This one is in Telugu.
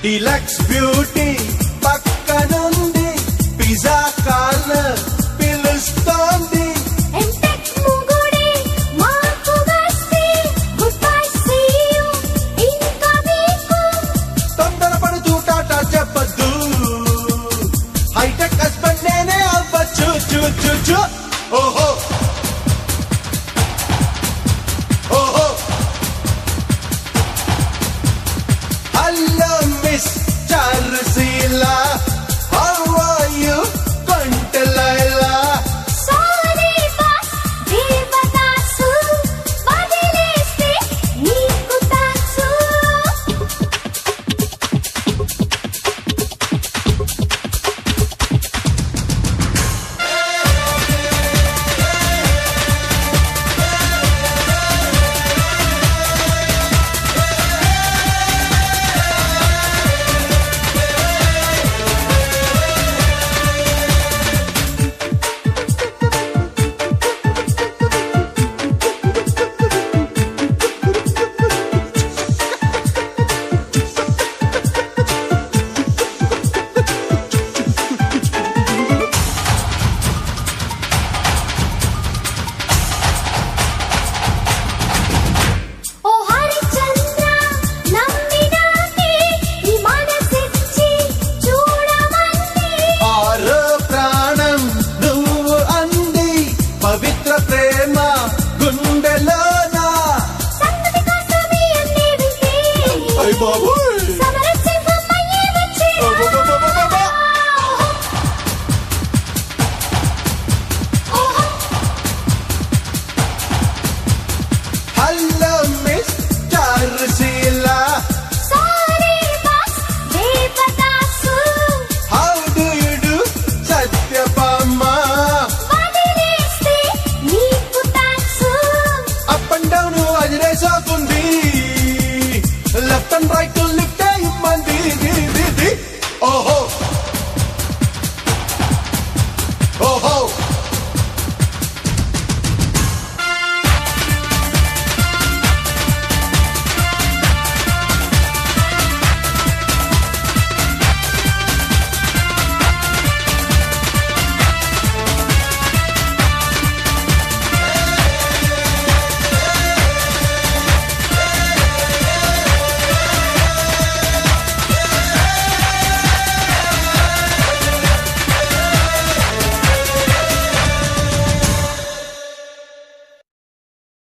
డీలక్స్ బ్యూటీ పక్కనుంది, పిజ్జా కార్నర్ పిలుస్తోంది. తొందరపడుతూ టాటా చెప్పద్దు, హైటెక్ హస్బెండ్ నేనే అవ్వచ్చు. చూ చూ చూ ఓహో ఓహో. Hello miss Charusheela, how are you కొంటలైలా? సారీ బాస్ దేవదాసు, వదిలేస్తే నీకు తాసు. ఓ హరిచంద్ర నమ్మినాకే ఈ మనసిచ్చి చూడమంది. ఆరో ప్రాణం నువ్వు అంది, పవిత్ర ప్రేమ గుండెలోనా. సంగతి కోసమే అన్నీ వింటే అయ్ బాబోయ్. సమరసింహమయ్యే వచ్చే. అబ్బబ్బబ్బబ్బబ్బ. ఓహో hello miss Charusheela, sorry boss Devadasu, how do you do Satyabhama? వదిలేస్తే నీకు తాసు. అప్ అండ్ డౌన్ అదిరేసోతుంది, లెఫ్ట్ అండ్ రైట్